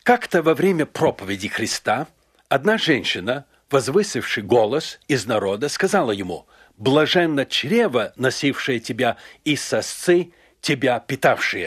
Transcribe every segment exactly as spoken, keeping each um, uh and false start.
Как-то во время проповеди Христа одна женщина, возвысивши голос из народа, сказала ему: «Блаженно чрево, носившее тебя, и сосцы, тебя питавшие».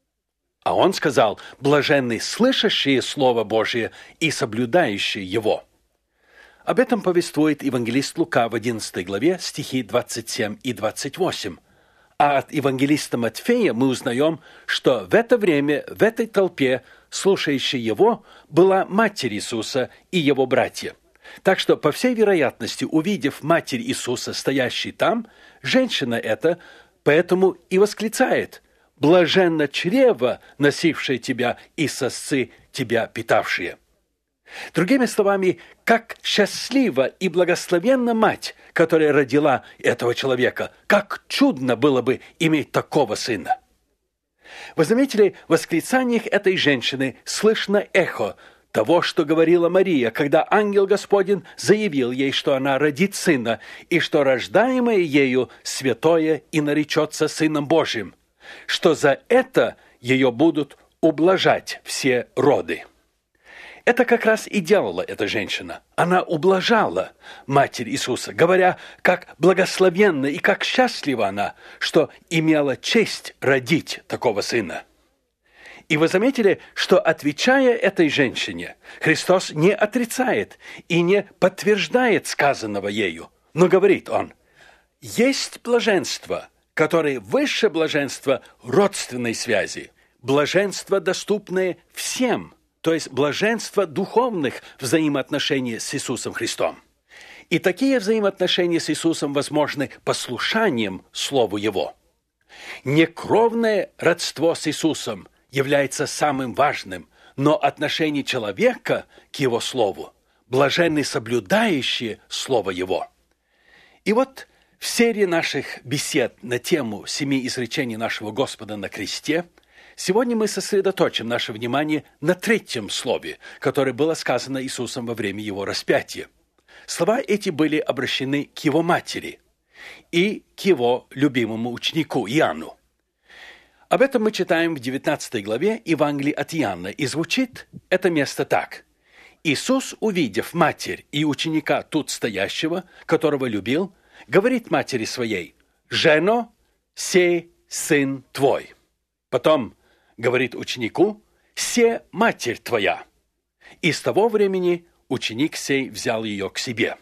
А он сказал: «Блаженны слышащие Слово Божие и соблюдающие его». Об этом повествует евангелист Лука в одиннадцатой главе, стихи двадцать семь и двадцать восемь. А от евангелиста Матфея мы узнаем, что в это время в этой толпе, слушающей его, была Матерь Иисуса и его братья. Так что, по всей вероятности, увидев Матерь Иисуса, стоящей там, женщина эта поэтому и восклицает: «Блаженно чрево, носившее тебя, и сосцы тебя питавшие». Другими словами, как счастлива и благословенна мать, которая родила этого человека, как чудно было бы иметь такого сына. Вы заметили, в восклицаниях этой женщины слышно эхо того, что говорила Мария, когда ангел Господень заявил ей, что она родит сына, и что рождаемое ею святое и наречется Сыном Божьим, что за это ее будут ублажать все роды. Это как раз и делала эта женщина. Она ублажала Матерь Иисуса, говоря, как благословенна и как счастлива она, что имела честь родить такого сына. И вы заметили, что, отвечая этой женщине, Христос не отрицает и не подтверждает сказанного ею, но говорит он: «Есть блаженство, которое выше блаженства родственной связи, блаженство, доступное всем». То есть блаженство духовных взаимоотношений с Иисусом Христом. И такие взаимоотношения с Иисусом возможны послушанием Слову Его. Некровное родство с Иисусом является самым важным, но отношение человека к Его Слову блаженны соблюдающие Слово Его. И вот в серии наших бесед на тему семи изречений нашего Господа на кресте сегодня мы сосредоточим наше внимание на третьем слове, которое было сказано Иисусом во время Его распятия. Слова эти были обращены к Его матери и к Его любимому ученику Иоанну. Об этом мы читаем в девятнадцатой главе Евангелия от Иоанна, и звучит это место так: «Иисус, увидев матерь и ученика тут стоящего, которого любил, говорит матери своей: „Жено, сей сын твой“. Потом говорит ученику: «Се матерь твоя». И с того времени ученик сей взял ее к себе.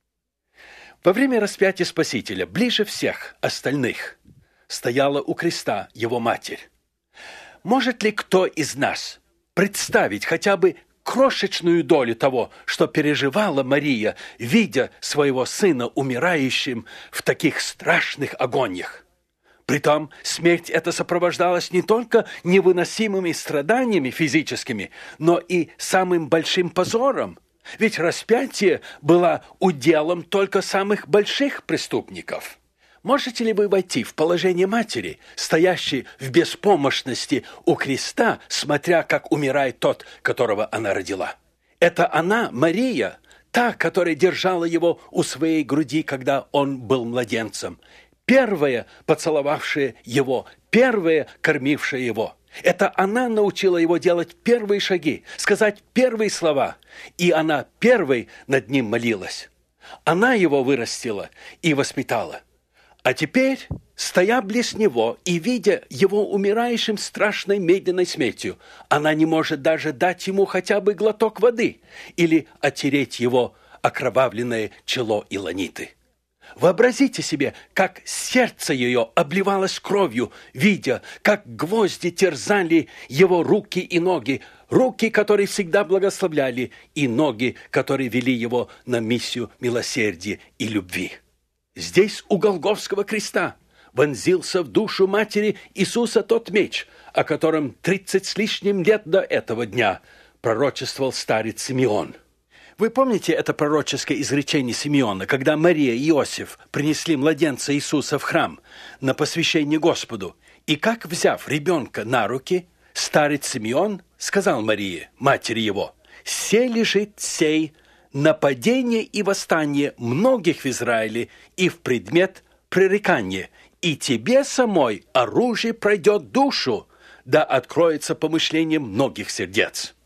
Во время распятия Спасителя ближе всех остальных стояла у креста его матерь. Может ли кто из нас представить хотя бы крошечную долю того, что переживала Мария, видя своего сына умирающим в таких страшных агониях? Притом смерть эта сопровождалась не только невыносимыми страданиями физическими, но и самым большим позором. Ведь распятие было уделом только самых больших преступников. Можете ли вы войти в положение матери, стоящей в беспомощности у креста, смотря, как умирает тот, которого она родила? Это она, Мария, та, которая держала его у своей груди, когда он был младенцем. Первая, поцеловавшая его, первая, кормившая его. Это она научила его делать первые шаги, сказать первые слова, и она первой над ним молилась. Она его вырастила и воспитала. А теперь, стоя близ него и видя его умирающим страшной медленной смертью, она не может даже дать ему хотя бы глоток воды или оттереть его окровавленное чело илониты. Вообразите себе, как сердце ее обливалось кровью, видя, как гвозди терзали его руки и ноги, руки, которые всегда благословляли, и ноги, которые вели его на миссию милосердия и любви. Здесь, у Голгофского креста, вонзился в душу матери Иисуса тот меч, о котором тридцать с лишним лет до этого дня пророчествовал старец Симеон. Вы помните это пророческое изречение Симеона, когда Мария и Иосиф принесли младенца Иисуса в храм на посвящение Господу, и как, взяв ребенка на руки, старец Симеон сказал Марии, матери его: «Се лежит сей нападение и восстание многих в Израиле и в предмет пререкания, и тебе самой оружие пройдет душу, да откроется помышление многих сердец».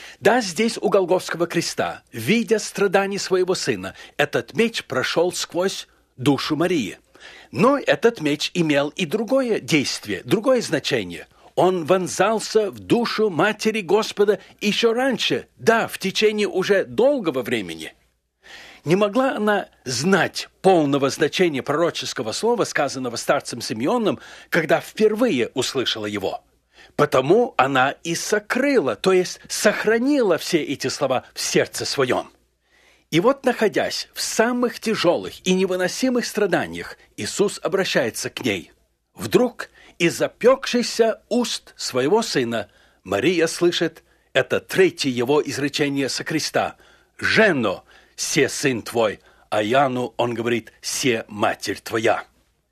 Да, здесь у Голгофского креста, видя страдания своего сына, этот меч прошел сквозь душу Марии. Но этот меч имел и другое действие, другое значение. Он вонзался в душу матери Господа еще раньше, да, в течение уже долгого времени. Не могла она знать полного значения пророческого слова, сказанного старцем Симеоном, когда впервые услышала его. Потому она и сокрыла, то есть сохранила все эти слова в сердце своем. И вот, находясь в самых тяжелых и невыносимых страданиях, Иисус обращается к ней. Вдруг из запекшихся уст своего сына Мария слышит это третье его изречение со креста. «Жено, се сын твой», а Иоанну он говорит «се матерь твоя».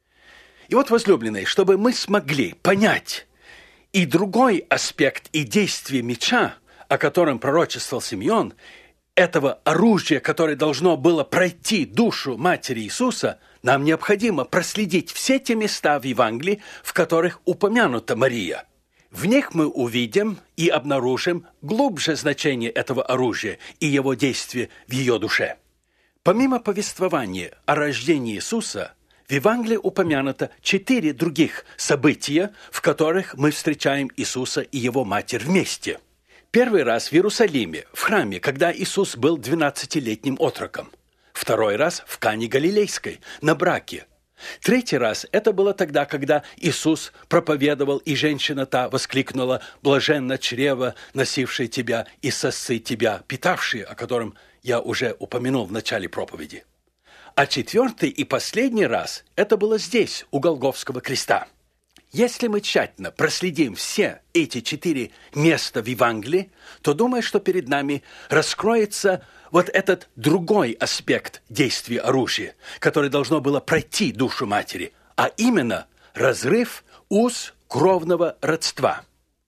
И вот, возлюбленные, чтобы мы смогли понять и другой аспект и действие меча, о котором пророчествовал Симеон, этого оружия, которое должно было пройти душу матери Иисуса, нам необходимо проследить все те места в Евангелии, в которых упомянута Мария. В них мы увидим и обнаружим глубже значение этого оружия и его действия в ее душе. Помимо повествования о рождении Иисуса, в Евангелии упомянуто четыре других события, в которых мы встречаем Иисуса и его матерь вместе. Первый раз в Иерусалиме, в храме, когда Иисус был двенадцатилетним отроком. Второй раз в Кане Галилейской, на браке. Третий раз это было тогда, когда Иисус проповедовал, и женщина та воскликнула: «Блаженно чрево, носившее тебя, и сосцы тебя, питавшие», о котором я уже упомянул в начале проповеди. А четвертый и последний раз это было здесь, у Голгофского креста. Если мы тщательно проследим все эти четыре места в Евангелии, то думаю, что перед нами раскроется вот этот другой аспект действия оружия, который должно было пройти душу матери, а именно разрыв уз кровного родства.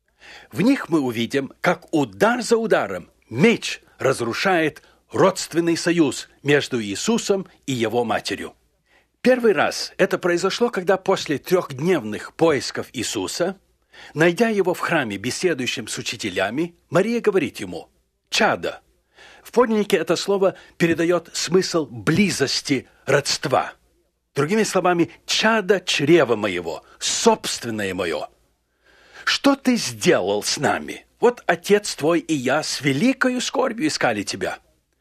В них мы увидим, как удар за ударом меч разрушает родственный союз между Иисусом и его матерью. Первый раз это произошло, когда после трехдневных поисков Иисуса, найдя его в храме, беседующим с учителями, Мария говорит ему: «Чадо». В подлиннике это слово передает смысл близости родства. Другими словами, «чадо чрева моего, собственное мое». «Что ты сделал с нами? Вот отец твой и я с великою скорбью искали тебя».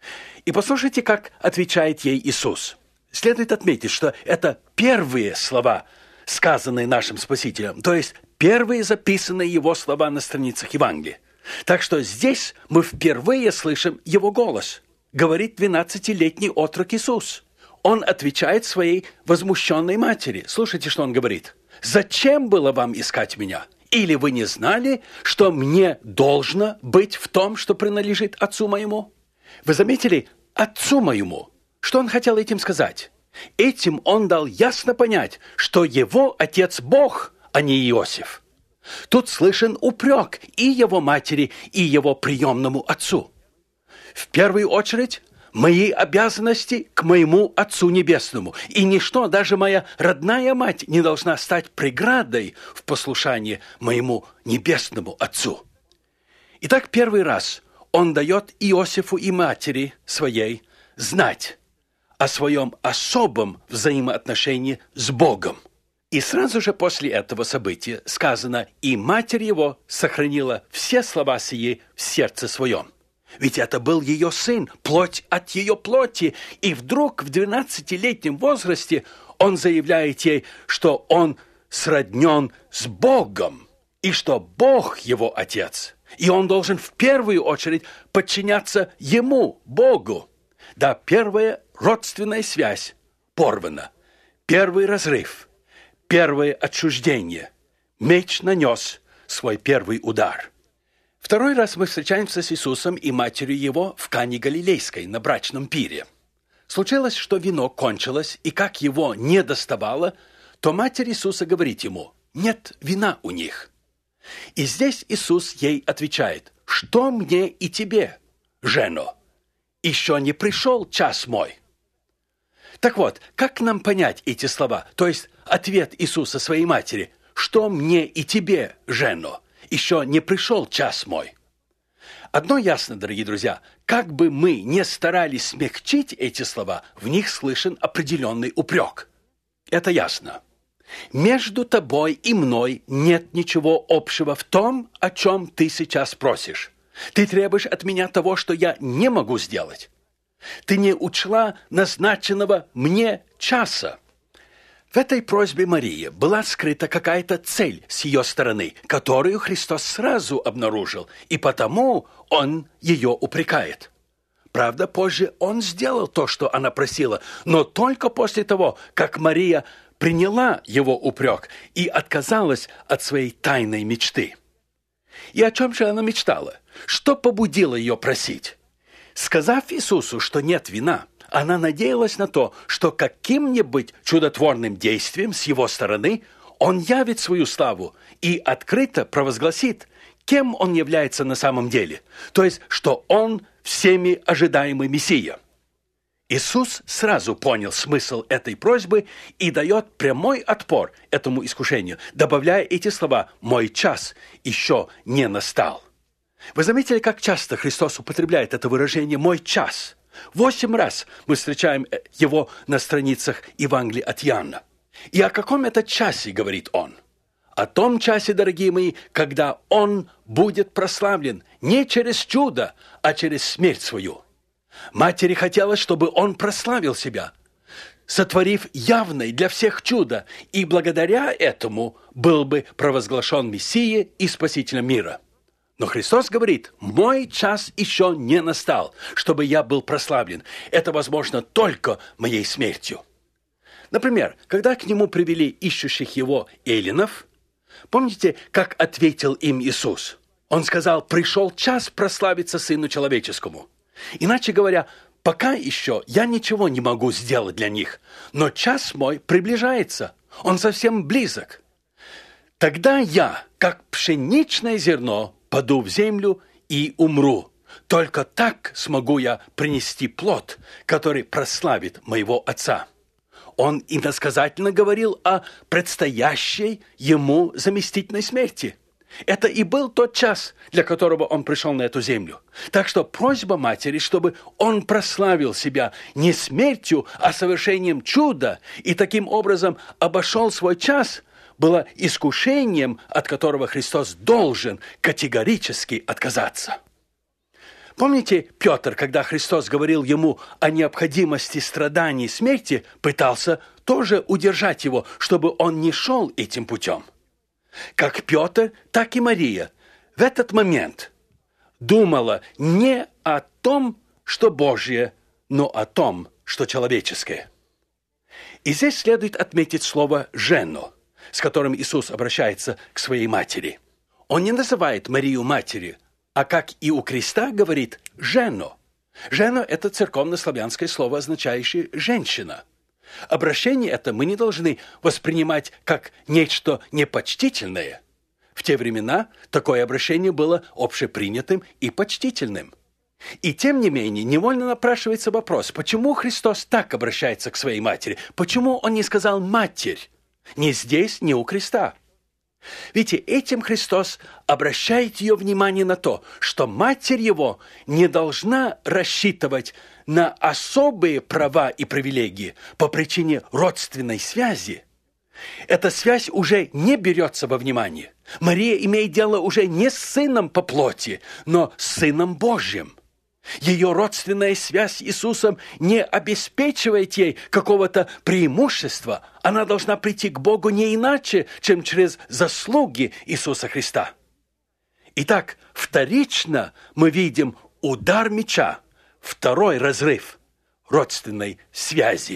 И послушайте, как отвечает ей Иисус. Следует отметить, что это первые слова, сказанные нашим Спасителем, то есть первые записанные его слова на страницах Евангелия. Так что здесь мы впервые слышим его голос, говорит двенадцатилетний отрок Иисус. Он отвечает своей возмущенной матери. Слушайте, что он говорит. «Зачем было вам искать меня? Или вы не знали, что мне должно быть в том, что принадлежит отцу моему?» Вы заметили, отцу моему? Что он хотел этим сказать? Этим он дал ясно понять, что его отец Бог, а не Иосиф. Тут слышен упрек и его матери, и его приемному отцу. В первую очередь, мои обязанности к моему Отцу Небесному, и ничто, даже моя родная мать, не должна стать преградой в послушании моему Небесному Отцу. Итак, первый раз он дает Иосифу и матери своей знать о своем особом взаимоотношении с Богом. И сразу же после этого события сказано: «И матерь его сохранила все слова сии в сердце своем». Ведь это был ее сын, плоть от ее плоти. И вдруг в двенадцатилетнем возрасте он заявляет ей, что он сроднен с Богом, и что Бог его отец. И он должен в первую очередь подчиняться ему, Богу. Да, первая родственная связь порвана. Первый разрыв, первое отчуждение. Меч нанес свой первый удар. Второй раз мы встречаемся с Иисусом и матерью его в Кане Галилейской на брачном пире. Случилось, что вино кончилось, и как его не доставало, то матерь Иисуса говорит ему: «Нет вина у них». И здесь Иисус ей отвечает: «Что мне и тебе, жено? Еще не пришел час мой». Так вот, как нам понять эти слова? То есть ответ Иисуса своей матери: «Что мне и тебе, жено? Еще не пришел час мой». Одно ясно, дорогие друзья, как бы мы не старались смягчить эти слова, в них слышен определенный упрек. Это ясно. Между тобой и мной нет ничего общего в том, о чем ты сейчас просишь. Ты требуешь от меня того, что я не могу сделать. Ты не учла назначенного мне часа. В этой просьбе Марии была скрыта какая-то цель с ее стороны, которую Христос сразу обнаружил, и потому Он ее упрекает. Правда, позже Он сделал то, что она просила, но только после того, как Мария приняла его упрек и отказалась от своей тайной мечты. И о чем же она мечтала? Что побудило ее просить? Сказав Иисусу, что нет вина, она надеялась на то, что каким-нибудь чудотворным действием с его стороны он явит свою славу и открыто провозгласит, кем он является на самом деле, то есть, что он всеми ожидаемый Мессия. Иисус сразу понял смысл этой просьбы и дает прямой отпор этому искушению, добавляя эти слова «мой час еще не настал». Вы заметили, как часто Христос употребляет это выражение «мой час»? Восемь раз мы встречаем его на страницах Евангелия от Иоанна. И о каком это часе говорит он? О том часе, дорогие мои, когда он будет прославлен не через чудо, а через смерть свою. Матери хотелось, чтобы он прославил себя, сотворив явное для всех чудо, и благодаря этому был бы провозглашен Мессией и Спасителем мира. Но Христос говорит, мой час еще не настал, чтобы я был прославлен. Это возможно только моей смертью. Например, когда к нему привели ищущих его эллинов, помните, как ответил им Иисус? Он сказал, пришел час прославиться Сыну Человеческому. Иначе говоря, пока еще я ничего не могу сделать для них, но час мой приближается, он совсем близок. Тогда я, как пшеничное зерно, паду в землю и умру. Только так смогу я принести плод, который прославит моего Отца. Он иносказательно говорил о предстоящей ему заместительной смерти. Это и был тот час, для которого он пришел на эту землю. Так что просьба матери, чтобы он прославил себя не смертью, а совершением чуда, и таким образом обошел свой час, было искушением, от которого Христос должен категорически отказаться. Помните, Петр, когда Христос говорил ему о необходимости страданий и смерти, пытался тоже удержать его, чтобы он не шел этим путем? Как Петр, так и Мария в этот момент думала не о том, что Божье, но о том, что человеческое. И здесь следует отметить слово «жену», с которым Иисус обращается к своей матери. Он не называет Марию матерью, а, как и у креста, говорит «жену». «Жена» – это церковно-славянское слово, означающее «женщина». Обращение это мы не должны воспринимать как нечто непочтительное. В те времена такое обращение было общепринятым и почтительным. И тем не менее, невольно напрашивается вопрос, почему Христос так обращается к своей матери? Почему Он не сказал «матерь»? Ни здесь, ни у креста. Видите, этим Христос обращает ее внимание на то, что матерь его не должна рассчитывать на особые права и привилегии по причине родственной связи. Эта связь уже не берется во внимание. Мария имеет дело уже не с сыном по плоти, но с Сыном Божьим. Ее родственная связь с Иисусом не обеспечивает ей какого-то преимущества. Она должна прийти к Богу не иначе, чем через заслуги Иисуса Христа. Итак, вторично мы видим удар меча, второй разрыв родственной связи.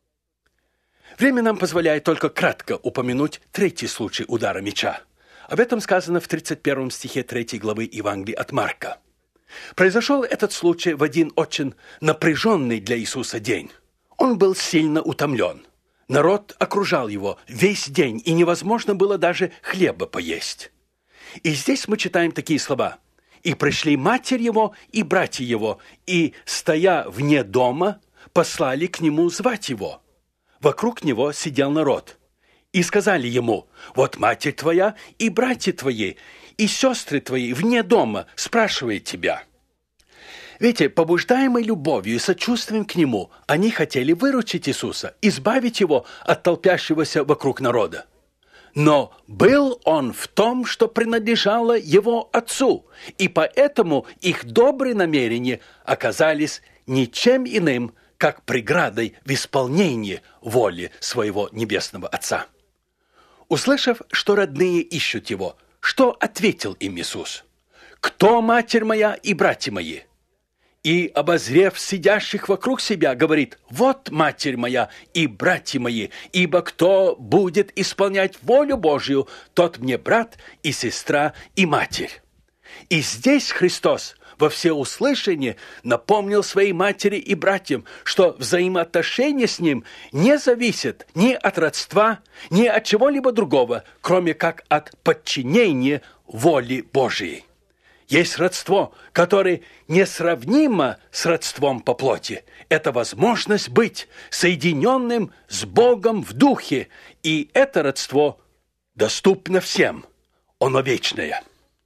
Время нам позволяет только кратко упомянуть третий случай удара меча. Об этом сказано в тридцать первом стихе третьей главы Евангелия от Марка. Произошел этот случай в один очень напряженный для Иисуса день. Он был сильно утомлен. Народ окружал его весь день, и невозможно было даже хлеба поесть. И здесь мы читаем такие слова. «И пришли матерь его и братья его, и, стоя вне дома, послали к нему звать его. Вокруг него сидел народ. И сказали ему: вот матерь твоя и братья твои, и сестры твои вне дома спрашивают тебя». Видите, побуждаемые любовью и сочувствием к Нему, они хотели выручить Иисуса, избавить Его от толпящегося вокруг народа. Но был Он в том, что принадлежало Его Отцу, и поэтому их добрые намерения оказались ничем иным, как преградой в исполнении воли своего Небесного Отца. Услышав, что родные ищут Его, что ответил им Иисус? «Кто матерь моя и братья мои?» И, обозрев сидящих вокруг себя, говорит: «Вот матерь моя и братья мои, ибо кто будет исполнять волю Божью, тот мне брат и сестра и матерь». И здесь Христос во всеуслышание напомнил своей матери и братьям, что взаимоотношения с Ним не зависят ни от родства, ни от чего-либо другого, кроме как от подчинения воле Божией. Есть родство, которое несравнимо с родством по плоти. Это возможность быть соединенным с Богом в духе, и это родство доступно всем. Оно вечное.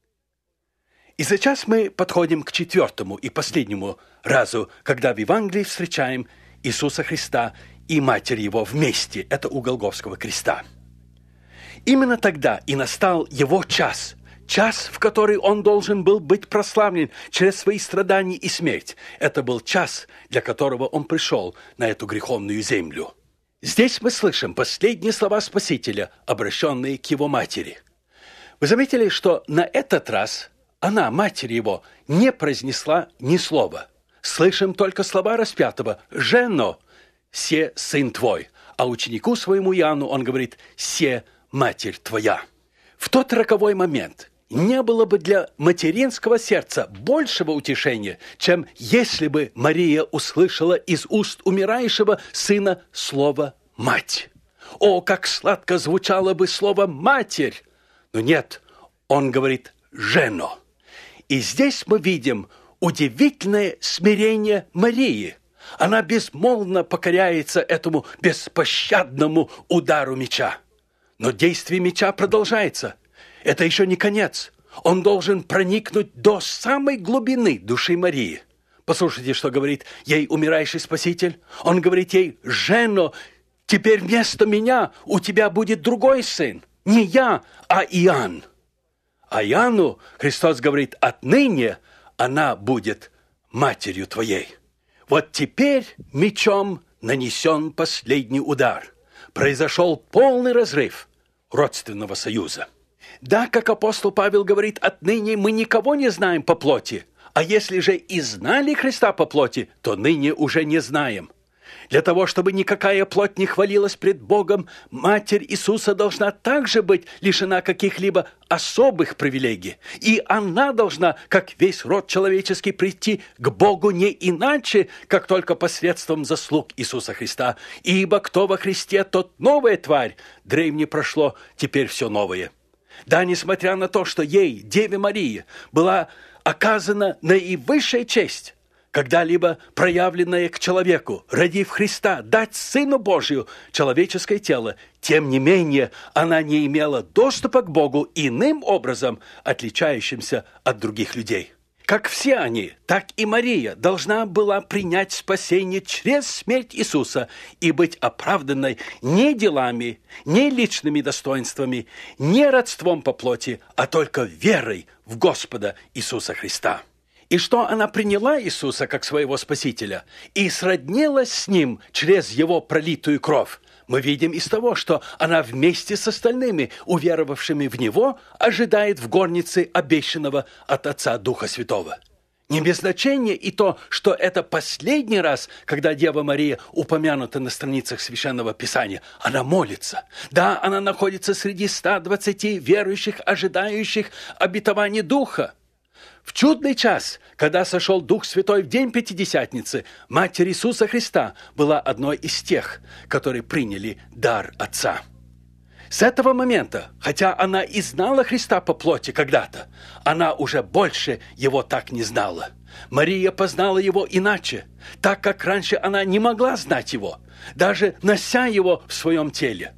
И сейчас мы подходим к четвертому и последнему разу, когда в Евангелии встречаем Иисуса Христа и Матерь Его вместе. Это у Голгофского креста. Именно тогда и настал Его час – час, в который Он должен был быть прославлен через свои страдания и смерть. Это был час, для которого Он пришел на эту греховную землю. Здесь мы слышим последние слова Спасителя, обращенные к Его матери. Вы заметили, что на этот раз она, матерь Его, не произнесла ни слова. Слышим только слова распятого: «Жено, се сын твой». А ученику своему Иоанну Он говорит: «Се матерь твоя». В тот роковой момент не было бы для материнского сердца большего утешения, чем если бы Мария услышала из уст умирающего сына слово «мать». О, как сладко звучало бы слово «матерь!» Но нет, он говорит «жено». И здесь мы видим удивительное смирение Марии. Она безмолвно покоряется этому беспощадному удару меча. Но действие меча продолжается. Это еще не конец. Он должен проникнуть до самой глубины души Марии. Послушайте, что говорит ей умирающий Спаситель. Он говорит ей: «Жено, теперь вместо меня у тебя будет другой сын. Не я, а Иоанн». А Иоанну Христос говорит: «Отныне она будет матерью твоей». Вот теперь мечом нанесен последний удар. Произошел полный разрыв родственного союза. Да, как апостол Павел говорит, отныне мы никого не знаем по плоти, а если же и знали Христа по плоти, то ныне уже не знаем. Для того, чтобы никакая плоть не хвалилась пред Богом, Матерь Иисуса должна также быть лишена каких-либо особых привилегий. И она должна, как весь род человеческий, прийти к Богу не иначе, как только посредством заслуг Иисуса Христа. Ибо кто во Христе, тот новая тварь. Древнее прошло, теперь все новое. Да, несмотря на то, что ей, Деве Марии, была оказана наивысшая честь, когда-либо проявленная к человеку, родив Христа, дать Сыну Божию человеческое тело, тем не менее она не имела доступа к Богу иным образом, отличающимся от других людей. Как все они, так и Мария должна была принять спасение через смерть Иисуса и быть оправданной не делами, не личными достоинствами, не родством по плоти, а только верой в Господа Иисуса Христа. И что она приняла Иисуса как своего Спасителя и сроднилась с Ним через Его пролитую кровь, мы видим из того, что она вместе с остальными, уверовавшими в Него, ожидает в горнице обещанного от Отца Духа Святого. Не без значения и то, что это последний раз, когда Дева Мария упомянута на страницах Священного Писания. Она молится. Да, она находится среди ста двадцати верующих, ожидающих обетования Духа. В чудный час, когда сошел Дух Святой в день Пятидесятницы, Матерь Иисуса Христа была одной из тех, которые приняли дар Отца. С этого момента, хотя она и знала Христа по плоти когда-то, она уже больше Его так не знала. Мария познала Его иначе, так как раньше она не могла знать Его, даже нося Его в своем теле.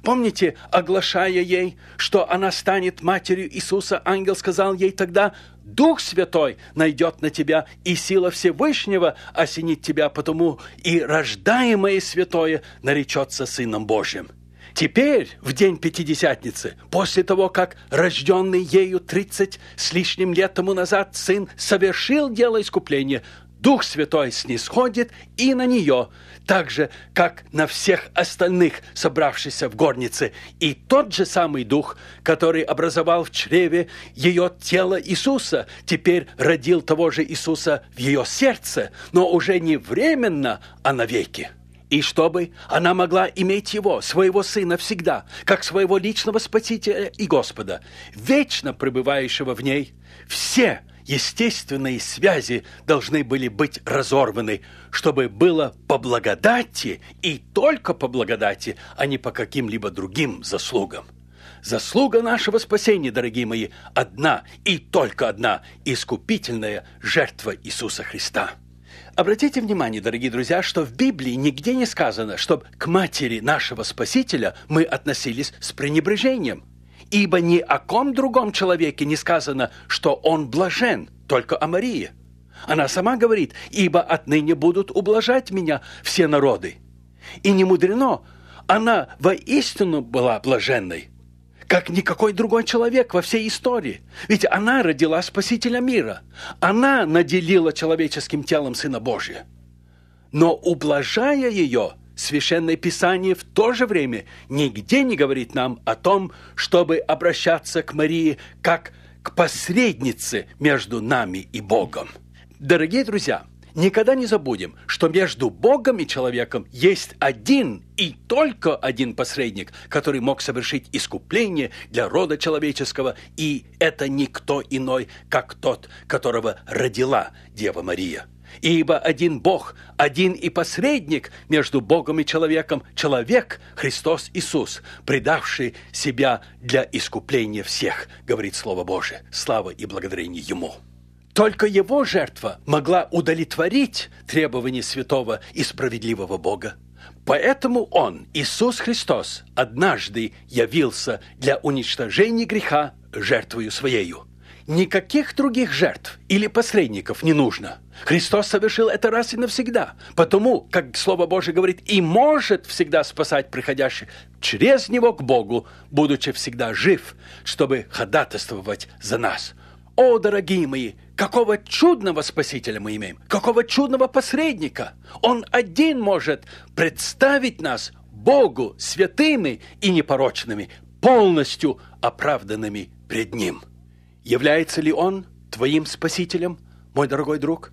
Помните, оглашая ей, что она станет матерью Иисуса, ангел сказал ей тогда: «Дух Святой найдет на тебя, и сила Всевышнего осенит тебя, потому и рождаемое святое наречется Сыном Божьим». Теперь, в день Пятидесятницы, после того, как рожденный ею тридцать с лишним лет тому назад Сын совершил дело искупления, Дух Святой снисходит и на нее, так же, как на всех остальных, собравшихся в горнице. И тот же самый Дух, который образовал в чреве ее тело Иисуса, теперь родил того же Иисуса в ее сердце, но уже не временно, а навеки. И чтобы она могла иметь его, своего Сына, всегда, как своего личного Спасителя и Господа, вечно пребывающего в ней, все естественные связи должны были быть разорваны, чтобы было по благодати и только по благодати, а не по каким-либо другим заслугам. Заслуга нашего спасения, дорогие мои, одна и только одна – искупительная жертва Иисуса Христа. Обратите внимание, дорогие друзья, что в Библии нигде не сказано, чтобы к матери нашего Спасителя мы относились с пренебрежением. Ибо ни о ком другом человеке не сказано, что он блажен, только о Марии. Она сама говорит: «Ибо отныне будут ублажать меня все народы». И не мудрено, она воистину была блаженной, как никакой другой человек во всей истории. Ведь она родила Спасителя мира. Она наделила человеческим телом Сына Божия. Но, ублажая ее, Священное Писание в то же время нигде не говорит нам о том, чтобы обращаться к Марии как к посреднице между нами и Богом. Дорогие друзья, никогда не забудем, что между Богом и человеком есть один и только один посредник, который мог совершить искупление для рода человеческого, и это никто иной, как тот, которого родила Дева Мария. Ибо один Бог, один и посредник между Богом и человеком, человек Христос Иисус, предавший себя для искупления всех, говорит Слово Божие. Слава и благодарение Ему. Только Его жертва могла удовлетворить требования святого и справедливого Бога. Поэтому Он, Иисус Христос, однажды явился для уничтожения греха жертвою Своею. Никаких других жертв или посредников не нужно. Христос совершил это раз и навсегда, потому, как Слово Божие говорит, и может всегда спасать приходящих через Него к Богу, будучи всегда жив, чтобы ходатайствовать за нас. О, дорогие мои, какого чудного Спасителя мы имеем, какого чудного посредника! Он один может представить нас Богу святыми и непорочными, полностью оправданными пред Ним. Является ли Он твоим Спасителем, мой дорогой друг?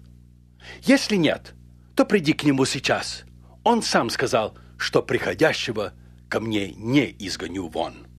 Если нет, то приди к Нему сейчас. Он сам сказал, что приходящего ко мне не изгоню вон.